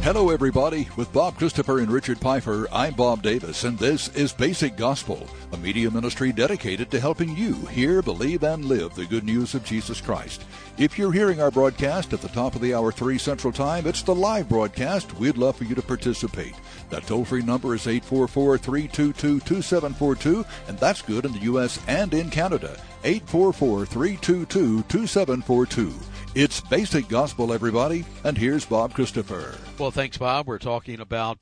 Hello, everybody. With Bob Christopher and Richard Pfeiffer, I'm Bob Davis, and this is Basic Gospel, a media ministry dedicated to helping you hear, believe, and live the good news of Jesus Christ. If you're hearing our broadcast at the top of the hour 3 Central Time, it's the live broadcast. We'd love for you to participate. That toll-free number is 844-322-2742, and that's good in the U.S. and in Canada. 844-322-2742. It's Basic Gospel, everybody, and here's Bob Christopher. Well, thanks, Bob. We're talking about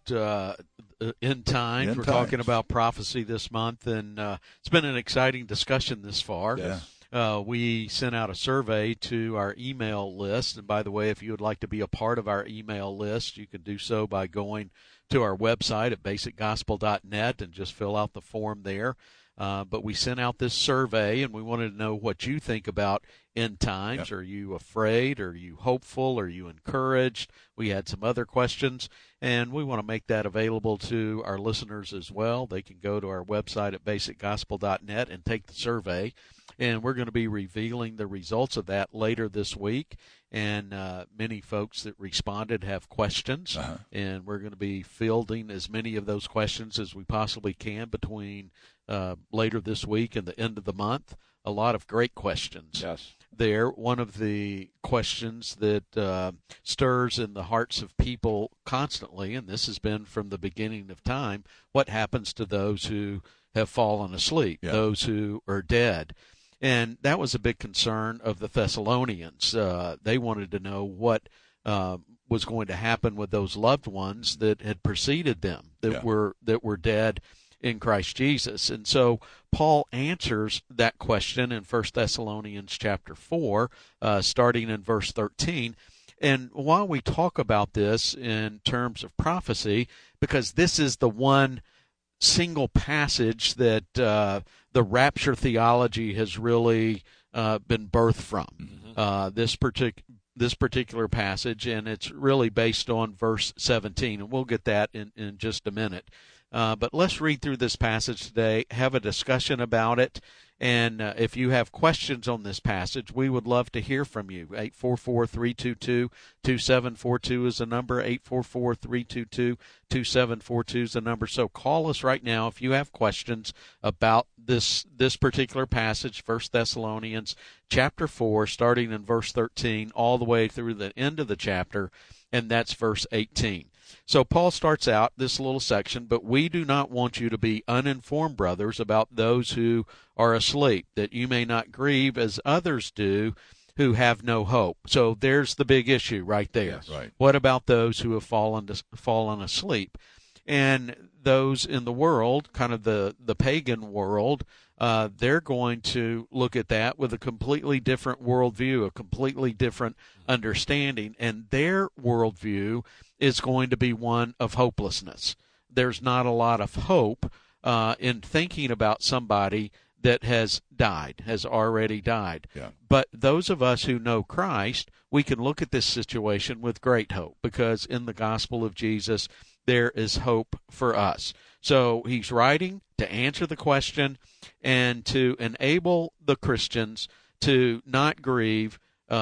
end times. We're talking about prophecy this month, and it's been an exciting discussion this far. Yeah. We sent out a survey to our email list, and by the way, if you would like to be a part of our email list, you can do so by going to our website at basicgospel.net and just fill out the form there. But we sent out this survey, and we wanted to know what you think about end times. Yep. Are you afraid? Are you hopeful? Are you encouraged? We had some other questions, and we want to make that available to our listeners as well. They can go to our website at basicgospel.net and take the survey, and we're going to be revealing the results of that later this week. And many folks that responded have questions, and we're going to be fielding as many of those questions as we possibly can between later this week and the end of the month. A lot of great questions. Yes. There, one of the questions that stirs in the hearts of people constantly, and this has been from the beginning of time, what happens to those who have fallen asleep, those who are dead? And that was a big concern of the Thessalonians. They wanted to know what was going to happen with those loved ones that had preceded them, that were dead in Christ Jesus. And so Paul answers that question in 1 Thessalonians chapter 4, starting in verse 13. And while we talk about this in terms of prophecy, because this is the one single passage that the rapture theology has really been birthed from, this particular passage, and it's really based on verse 17, and we'll get that in just a minute. But let's read through this passage today, have a discussion about it, and if you have questions on this passage, we would love to hear from you. 844-322-2742 is the number. 844-322-2742 is the number. So call us right now if you have questions about this particular passage, 1 Thessalonians chapter 4, starting in verse 13, all the way through the end of the chapter, and that's verse 18. So Paul starts out this little section, but we do not want you to be uninformed, brothers, about those who are asleep, that you may not grieve as others do who have no hope. So there's the big issue right there. Yes, right. What about those who have fallen asleep? And those in the world, kind of the pagan world, they're going to look at that with a completely different worldview, a completely different understanding, and their worldview is going to be one of hopelessness. There's not a lot of hope in thinking about somebody that has already died. Yeah. But those of us who know Christ, we can look at this situation with great hope, because in the gospel of Jesus, there is hope for us. So he's writing to answer the question and to enable the Christians to not grieve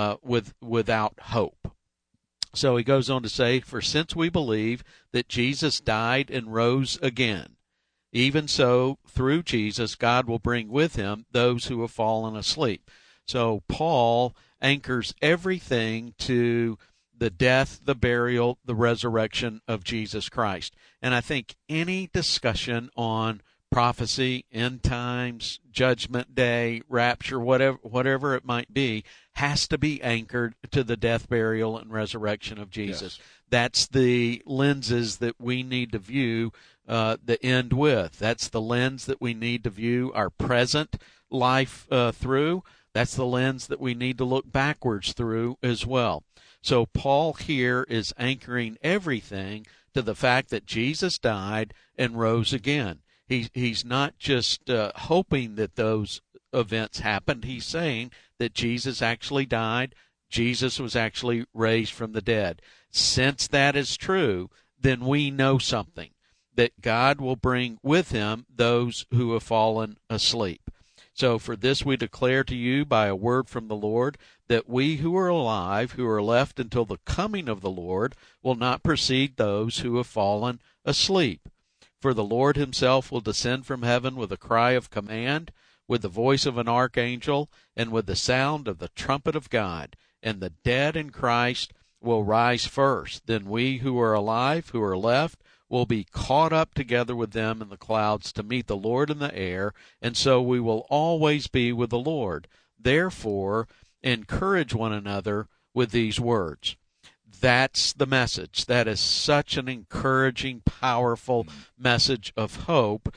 without hope. So he goes on to say, for since we believe that Jesus died and rose again, even so, through Jesus, God will bring with him those who have fallen asleep. So Paul anchors everything to the death, the burial, the resurrection of Jesus Christ. And I think any discussion on prophecy, end times, judgment day, rapture, whatever it might be, has to be anchored to the death, burial, and resurrection of Jesus. Yes. That's the lenses that we need to view the end with. That's the lens that we need to view our present life through. That's the lens that we need to look backwards through as well. So Paul here is anchoring everything to the fact that Jesus died and rose again. He's not just hoping that those events happened. He's saying that Jesus actually died. Jesus was actually raised from the dead. Since that is true, then we know something, that God will bring with him those who have fallen asleep. So for this we declare to you by a word from the Lord, that we who are alive, who are left until the coming of the Lord, will not precede those who have fallen asleep. For the Lord himself will descend from heaven with a cry of command, with the voice of an archangel, and with the sound of the trumpet of God, and the dead in Christ will rise first. Then we who are alive, who are left, will be caught up together with them in the clouds to meet the Lord in the air, and so we will always be with the Lord. Therefore, encourage one another with these words. That's the message. That is such an encouraging, powerful message of hope.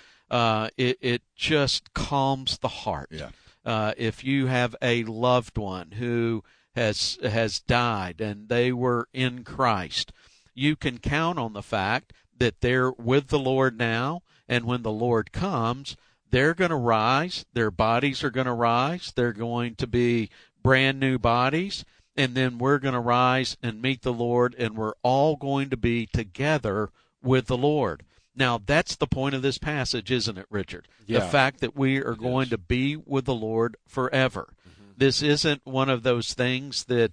It just calms the heart. Yeah. If you have a loved one who has died and they were in Christ, you can count on the fact that they're with the Lord now, and when the Lord comes, they're going to rise. Their bodies are going to rise. They're going to be brand new bodies, and then we're going to rise and meet the Lord, and we're all going to be together with the Lord. Now, that's the point of this passage, isn't it, Richard? Yeah, the fact that we are going to be with the Lord forever. This isn't one of those things that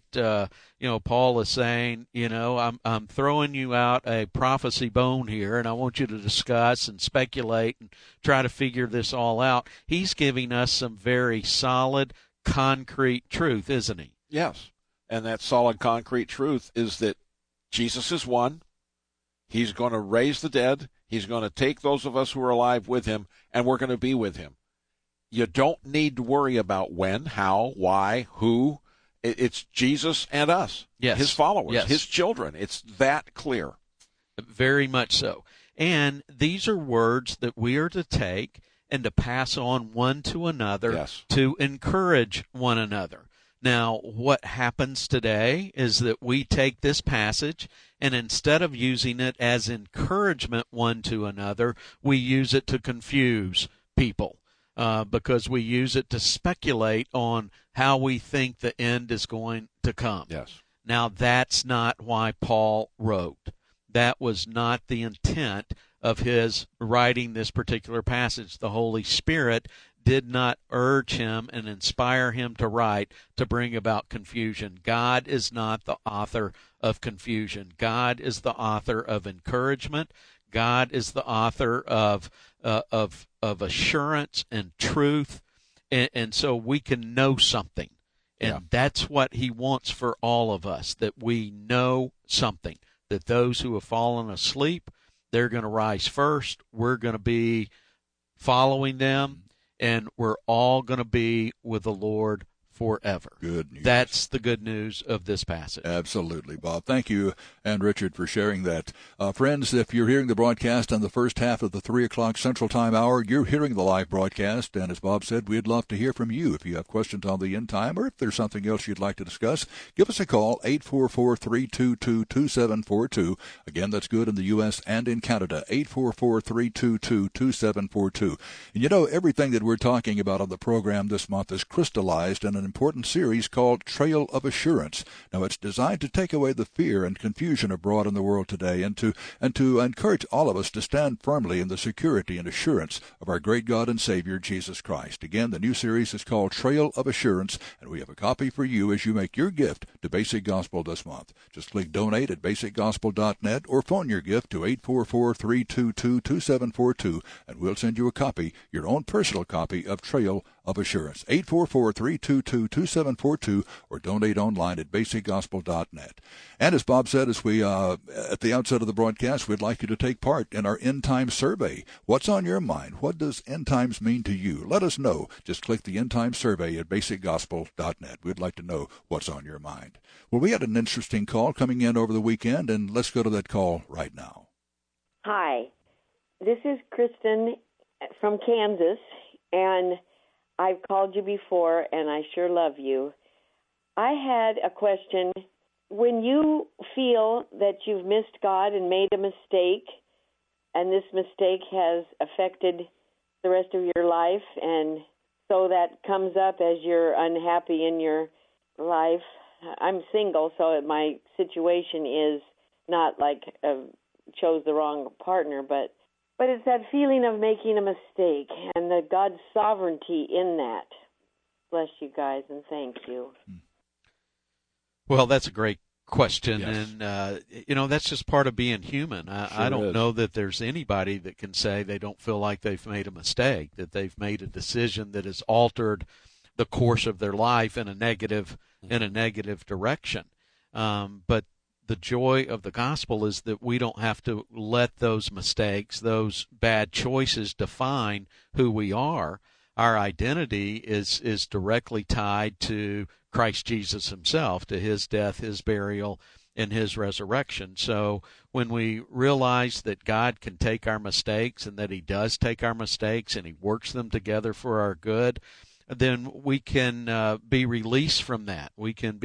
Paul is saying, I'm throwing you out a prophecy bone here, and I want you to discuss and speculate and try to figure this all out. He's giving us some very solid, concrete truth, isn't he? Yes, and that solid, concrete truth is that Jesus is one. He's going to raise the dead. He's going to take those of us who are alive with him, and we're going to be with him. You don't need to worry about when, how, why, who. It's Jesus and us, yes, his followers, yes, his children. It's that clear. Very much so. And these are words that we are to take and to pass on one to another, yes, to encourage one another. Now, what happens today is that we take this passage, and instead of using it as encouragement one to another, we use it to confuse people. Because we use it to speculate on how we think the end is going to come. Yes. Now, that's not why Paul wrote. That was not the intent of his writing this particular passage. The Holy Spirit did not urge him and inspire him to write to bring about confusion. God is not the author of confusion. God is the author of encouragement. God is the author of assurance and truth, and so we can know something. And that's what he wants for all of us, that we know something, that those who have fallen asleep, they're going to rise first. We're going to be following them, and we're all going to be with the Lord forever. Good news. That's the good news of this passage. Absolutely, Bob. Thank you, and Richard, for sharing that. Friends, if you're hearing the broadcast on the first half of the 3 o'clock Central Time hour, you're hearing the live broadcast, and as Bob said, we'd love to hear from you. If you have questions on the end time, or if there's something else you'd like to discuss, give us a call, 844-322-2742. Again, that's good in the U.S. and in Canada, 844-322-2742. And everything that we're talking about on the program this month is crystallized in an important series called Trail of Assurance. Now, it's designed to take away the fear and confusion abroad in the world today, and to encourage all of us to stand firmly in the security and assurance of our great God and Savior, Jesus Christ. Again, the new series is called Trail of Assurance, and we have a copy for you as you make your gift to Basic Gospel this month. Just click Donate at basicgospel.net or phone your gift to 844-322-2742, and we'll send you a copy, your own personal copy of Trail of Assurance. 844-322-2742, or donate online at basicgospel.net. And as Bob said, as we at the outset of the broadcast, we'd like you to take part in our End Times survey. What's on your mind? What does End Times mean to you? Let us know. Just click the End Times survey at basicgospel.net. We'd like to know what's on your mind. Well, we had an interesting call coming in over the weekend, and let's go to that call right now. Hi, this is Kristen from Kansas, and I've called you before, and I sure love you. I had a question. When you feel that you've missed God and made a mistake, and this mistake has affected the rest of your life, and so that comes up as you're unhappy in your life. I'm single, so my situation is not like chose the wrong partner, but But it's that feeling of making a mistake and the God's sovereignty in that. Bless you guys, and thank you. Well, that's a great question, Yes. and that's just part of being human. I don't know that there's anybody that can say they don't feel like they've made a mistake, that they've made a decision that has altered the course of their life in a negative direction. But the joy of the gospel is that we don't have to let those mistakes, those bad choices, define who we are. Our identity is directly tied to Christ Jesus himself, to his death, his burial, and his resurrection. So when we realize that God can take our mistakes and that he does take our mistakes and he works them together for our good, then we can be released from that. We can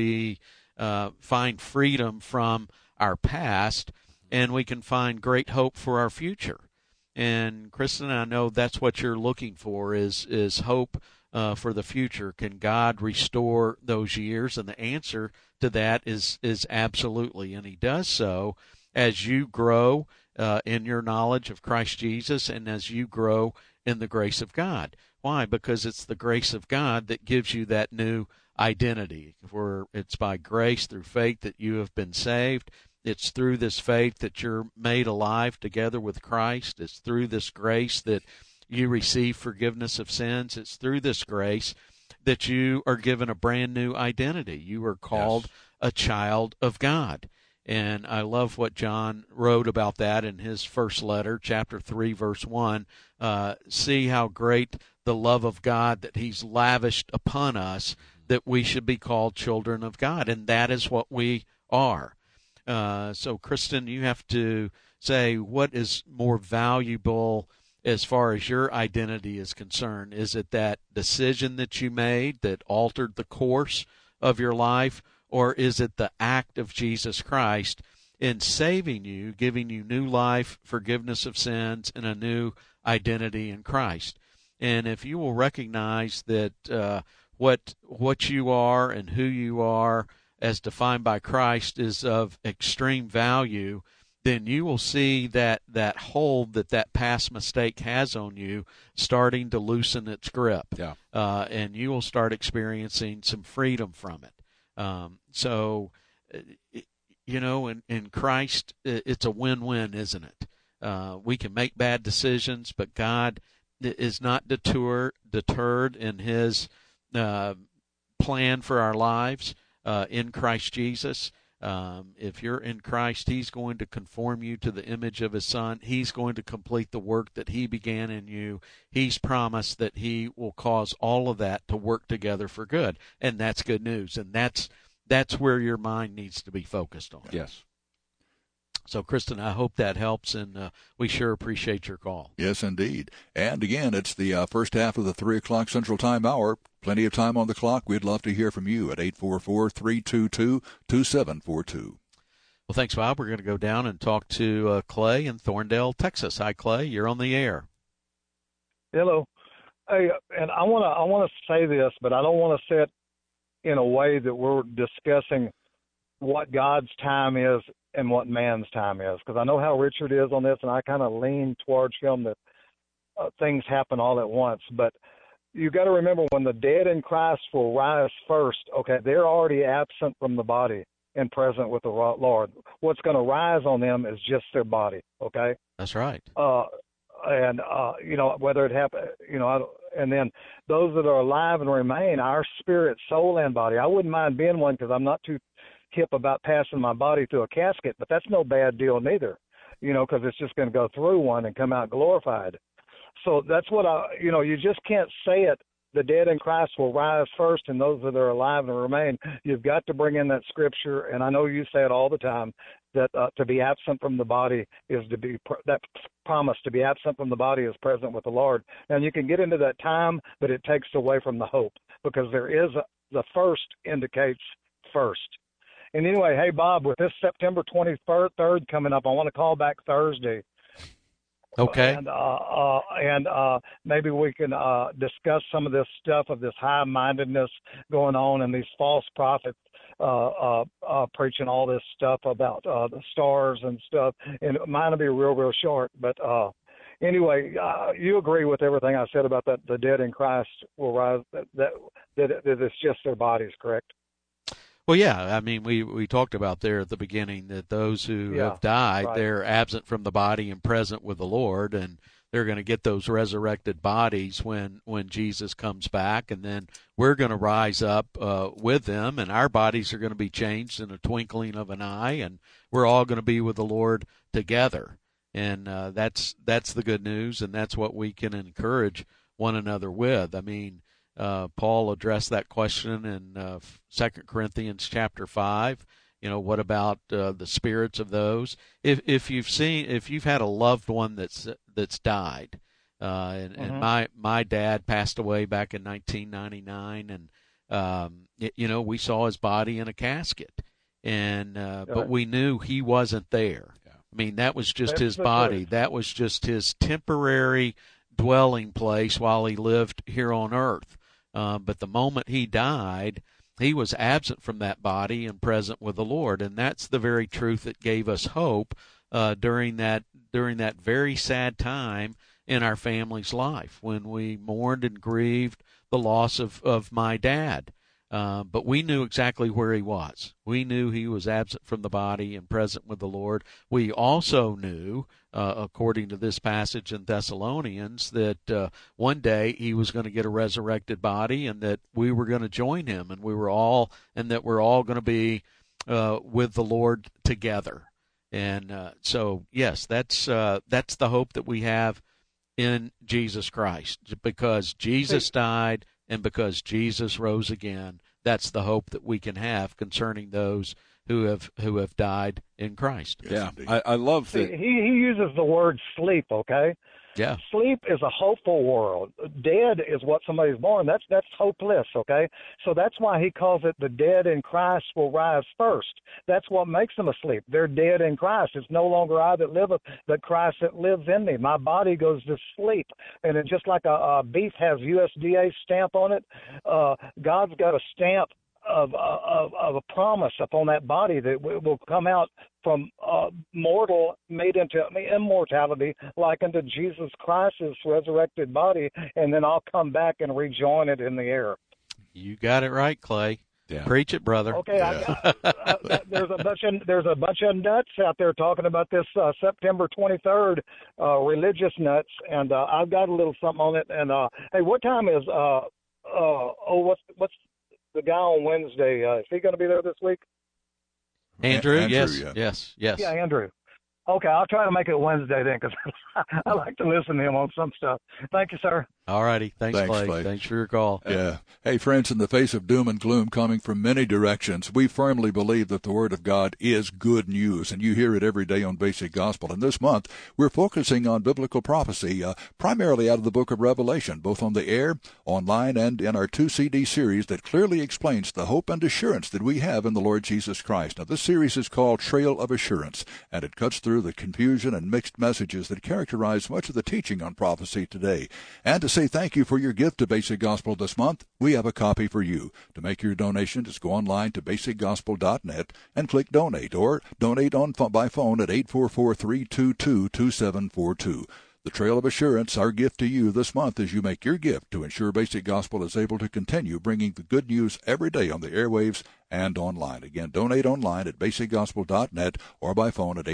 find freedom from our past, and we can find great hope for our future. And Kristen, I know that's what you're looking for is hope for the future. Can God restore those years? And the answer to that is absolutely, and he does so as you grow in your knowledge of Christ Jesus and as you grow in the grace of God. Why? Because it's the grace of God that gives you that new identity. For it's by grace through faith that you have been saved. It's through this faith that you're made alive together with Christ. It's through this grace that you receive forgiveness of sins. It's through this grace that you are given a brand new identity. You are called a child of God. And I love what John wrote about that in his first letter, chapter 3, verse 1. See how great the love of God that he's lavished upon us, that we should be called children of God. And that is what we are. So, Kristen, you have to say what is more valuable as far as your identity is concerned. Is it that decision that you made that altered the course of your life, or is it the act of Jesus Christ in saving you, giving you new life, forgiveness of sins, and a new identity in Christ? And if you will recognize that what you are and who you are as defined by Christ is of extreme value, then you will see that hold that past mistake has on you starting to loosen its grip. Yeah. And you will start experiencing some freedom from it. In Christ, it's a win-win, isn't it? We can make bad decisions, but God is not deterred in his plan for our lives in Christ Jesus. If you're in Christ, he's going to conform you to the image of his Son. He's going to complete the work that he began in you. He's promised that he will cause all of that to work together for good. And that's good news. And that's where your mind needs to be focused on. Yes. So, Kristen, I hope that helps, and we sure appreciate your call. Yes, indeed. And again, it's the first half of the 3 o'clock Central Time hour. Plenty of time on the clock. We'd love to hear from you at 844-322-2742. Well, thanks, Bob. We're going to go down and talk to Clay in Thorndale, Texas. Hi, Clay. You're on the air. Hello. Hey, and I want to say this, but I don't want to say it in a way that we're discussing what God's time is and what man's time is, because I know how Richard is on this, and I kind of lean towards him that things happen all at once. But you got to remember, when the dead in Christ will rise first, okay, they're already absent from the body and present with the Lord. What's going to rise on them is just their body, okay? That's right. Whether it happen, and then those that are alive and remain, our spirit, soul, and body. I wouldn't mind being one, because I'm not too hip about passing my body through a casket, but that's no bad deal neither, because it's just going to go through one and come out glorified. So that's what you just can't say it. The dead in Christ will rise first, and those that are alive and remain. You've got to bring in that scripture, and I know you say it all the time, that to be absent from the body is to be that promise to be absent from the body is present with the Lord. And you can get into that time, but it takes away from the hope, because there is the first indicates first. And anyway, hey, Bob, with this September 23rd coming up, I want to call back Thursday. Okay. And maybe we can discuss some of this stuff of this high-mindedness going on and these false prophets preaching all this stuff about the stars and stuff. And mine will be real short. But Anyway, you agree with everything I said about that the dead in Christ will rise, that it's just their bodies, correct? Well, yeah, I mean, we talked about there at the beginning that those who have died, right. They're absent from the body and present with the Lord, and they're going to get those resurrected bodies when Jesus comes back, and then we're going to rise up with them, and our bodies are going to be changed in a twinkling of an eye, and we're all going to be with the Lord together. And that's the good news, and that's what we can encourage one another with. I mean, Paul addressed that question in 2 Corinthians chapter 5. What about the spirits of those? If you've had a loved one that's died, and my dad passed away back in 1999, and we saw his body in a casket, and but we knew he wasn't there. I mean, that was just his body. That was just his temporary dwelling place while he lived here on earth. But the moment he died, he was absent from that body and present with the Lord. And that's the very truth that gave us hope during that very sad time in our family's life when we mourned and grieved the loss of my dad. But we knew exactly where he was. We knew he was absent from the body and present with the Lord. We also knew, according to this passage in Thessalonians, that one day he was going to get a resurrected body, and that we were going to join him, and we're all going to be with the Lord together. And so, yes, that's the hope that we have in Jesus Christ, because Jesus died. And because Jesus rose again, that's the hope that we can have concerning those who have died in Christ. Yes, yeah, I love that. He uses the word sleep, okay? Yeah. Sleep is a hopeful world. Dead is what somebody's born. That's hopeless, okay? So that's why he calls it the dead in Christ will rise first. That's what makes them asleep. They're dead in Christ. It's no longer I that liveth, but Christ that lives in me. My body goes to sleep. And it's just like a beef has USDA stamp on it, God's got a stamp of a promise upon that body that will come out from mortal made into immortality, like unto Jesus Christ's resurrected body, and then I'll come back and rejoin it in the air. You got it right, Clay. Yeah. Preach it, brother. Okay, yeah. There's a bunch of nuts out there talking about this September 23rd, religious nuts, and I've got a little something on it. And hey, what time is what's the guy on Wednesday? Is he going to be there this week? Andrew, yeah. yes. Yeah, Andrew. Okay, I'll try to make it Wednesday then, because I like to listen to him on some stuff. Thank you, sir. All righty. Thanks, Clay. Thanks for your call. Yeah. Hey, friends, in the face of doom and gloom coming from many directions, we firmly believe that the Word of God is good news, and you hear it every day on Basic Gospel. And this month, we're focusing on biblical prophecy, primarily out of the book of Revelation, both on the air, online, and in our 2 CD series that clearly explains the hope and assurance that we have in the Lord Jesus Christ. Now, this series is called Trail of Assurance, and it cuts through the confusion and mixed messages that characterize much of the teaching on prophecy today. And to say thank you for your gift to Basic Gospel this month, we have a copy for you. To make your donation, just go online to basicgospel.net and click Donate, or donate by phone at 844-322-2742. The Trail of Assurance, our gift to you this month as you make your gift to ensure Basic Gospel is able to continue bringing the good news every day on the airwaves and online. Again, donate online at basicgospel.net or by phone at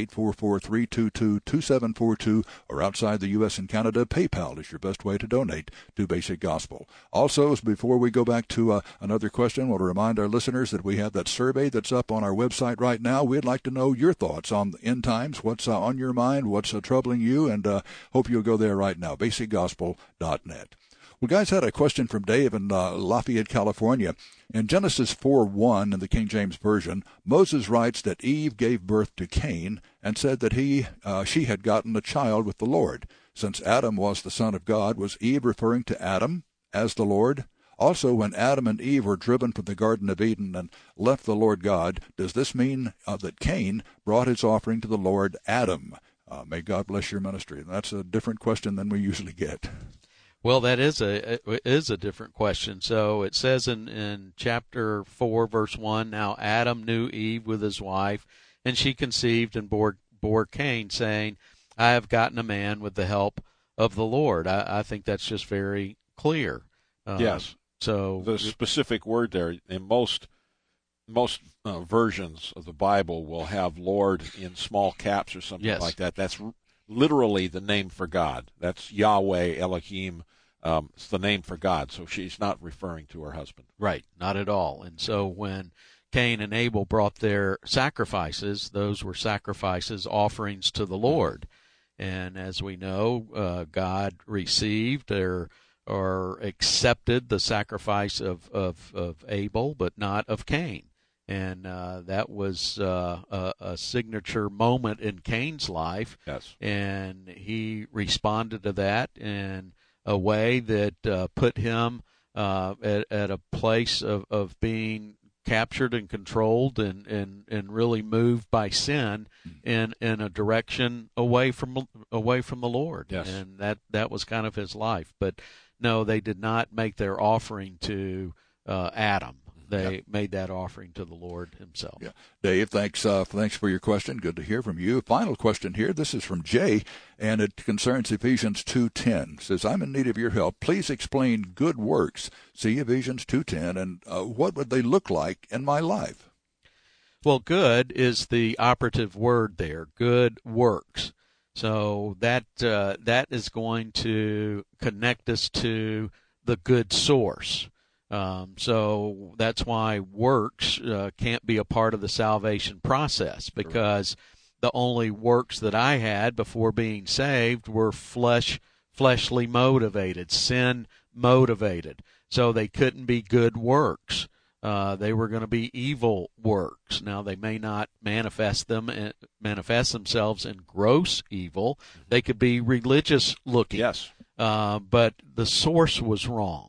844-322-2742, or outside the U.S. and Canada, PayPal is your best way to donate to Basic Gospel. Also, before we go back to another question, I want to remind our listeners that we have that survey that's up on our website right now. We'd like to know your thoughts on the end times, what's on your mind, what's troubling you, and hope you'll go there right now, basicgospel.net. Well, guys, had a question from Dave in Lafayette, California. In Genesis 4:1 in the King James Version, Moses writes that Eve gave birth to Cain and said that she had gotten a child with the Lord. Since Adam was the son of God, was Eve referring to Adam as the Lord? Also, when Adam and Eve were driven from the Garden of Eden and left the Lord God, does this mean that Cain brought his offering to the Lord Adam? May God bless your ministry. That's a different question than we usually get. Well, that is a different question. So it says in chapter 4, verse 1, now Adam knew Eve with his wife, and she conceived and bore Cain, saying, I have gotten a man with the help of the Lord. I think that's just very clear. Yes. So the specific word there in most versions of the Bible will have Lord in small caps or something like that. That's literally the name for God. That's Yahweh, Elohim. It's the name for God. So she's not referring to her husband. Right, not at all. And so when Cain and Abel brought their sacrifices, those were sacrifices, offerings to the Lord. And as we know, God received or accepted the sacrifice of Abel, but not of Cain. And that was a signature moment in Cain's life. Yes. And he responded to that in a way that put him at a place of being captured and controlled and really moved by sin in a direction away from the Lord. Yes. And that was kind of his life. But no, they did not make their offering to Adam. They made that offering to the Lord himself. Yeah. Dave, thanks for your question. Good to hear from you. Final question here. This is from Jay, and it concerns Ephesians 2:10. It says, I'm in need of your help. Please explain good works. See Ephesians 2:10, and what would they look like in my life? Well, good is the operative word there, good works. So that is going to connect us to the good source. So that's why works can't be a part of the salvation process, because the only works that I had before being saved were fleshly motivated, sin motivated. So they couldn't be good works. They were going to be evil works. Now, they may not manifest themselves in gross evil. They could be religious looking. Yes. But the source was wrong.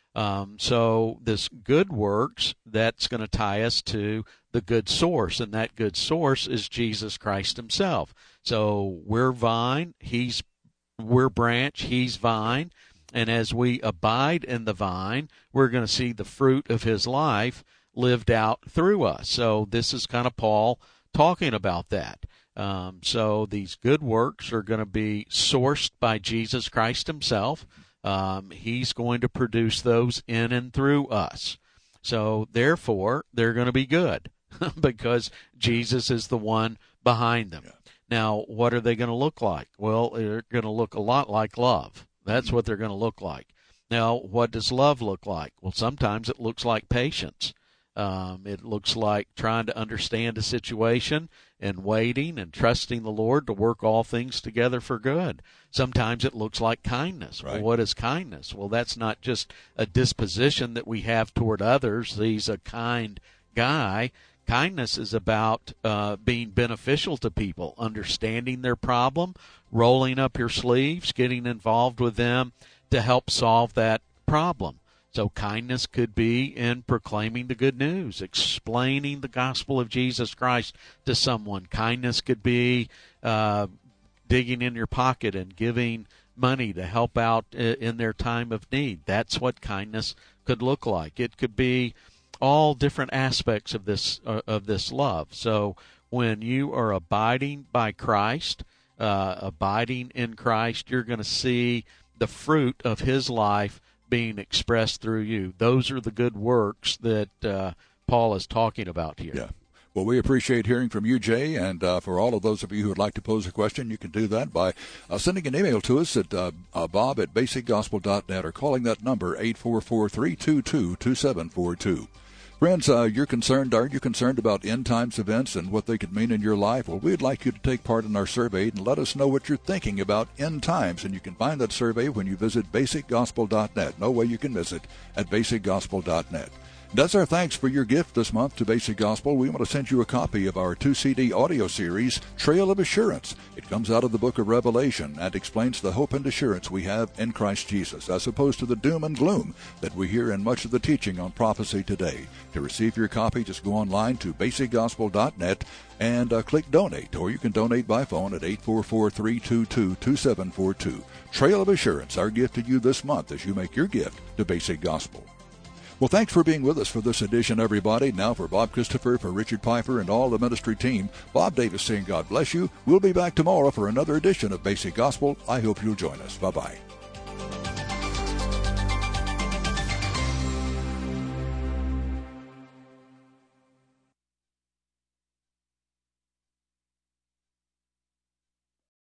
So this good works, that's going to tie us to the good source, and that good source is Jesus Christ himself. So we're vine, we're branch, he's vine, and as we abide in the vine, we're going to see the fruit of his life lived out through us. So this is kind of Paul talking about that. So these good works are going to be sourced by Jesus Christ himself. He's going to produce those in and through us. So therefore, they're going to be good because Jesus is the one behind them. Yeah. Now, what are they going to look like? Well, they're going to look a lot like love. That's what they're going to look like. Now, what does love look like? Well, sometimes it looks like patience. It looks like trying to understand a situation and waiting and trusting the Lord to work all things together for good. Sometimes it looks like kindness. Right. Well, what is kindness? Well, that's not just a disposition that we have toward others. He's a kind guy. Kindness is about being beneficial to people, understanding their problem, rolling up your sleeves, getting involved with them to help solve that problem. So kindness could be in proclaiming the good news, explaining the gospel of Jesus Christ to someone. Kindness could be digging in your pocket and giving money to help out in their time of need. That's what kindness could look like. It could be all different aspects of this love. So when you are abiding by Christ, abiding in Christ, you're going to see the fruit of his life being expressed through you. Those are the good works that Paul is talking about here. Yeah. Well, we appreciate hearing from you, Jay, and for all of those of you who would like to pose a question, you can do that by sending an email to us at bob@basicgospel.net or calling that number, 844-322-2742. Friends, aren't you concerned about end times events and what they could mean in your life? Well, we'd like you to take part in our survey and let us know what you're thinking about end times. And you can find that survey when you visit basicgospel.net. No way you can miss it at basicgospel.net. That's our thanks for your gift this month to Basic Gospel. We want to send you a copy of our 2-CD audio series, Trail of Assurance. It comes out of the book of Revelation and explains the hope and assurance we have in Christ Jesus, as opposed to the doom and gloom that we hear in much of the teaching on prophecy today. To receive your copy, just go online to basicgospel.net and click Donate, or you can donate by phone at 844-322-2742. Trail of Assurance, our gift to you this month as you make your gift to Basic Gospel. Well, thanks for being with us for this edition, everybody. Now for Bob Christopher, for Richard Pfeiffer, and all the ministry team, Bob Davis saying God bless you. We'll be back tomorrow for another edition of Basic Gospel. I hope you'll join us. Bye-bye.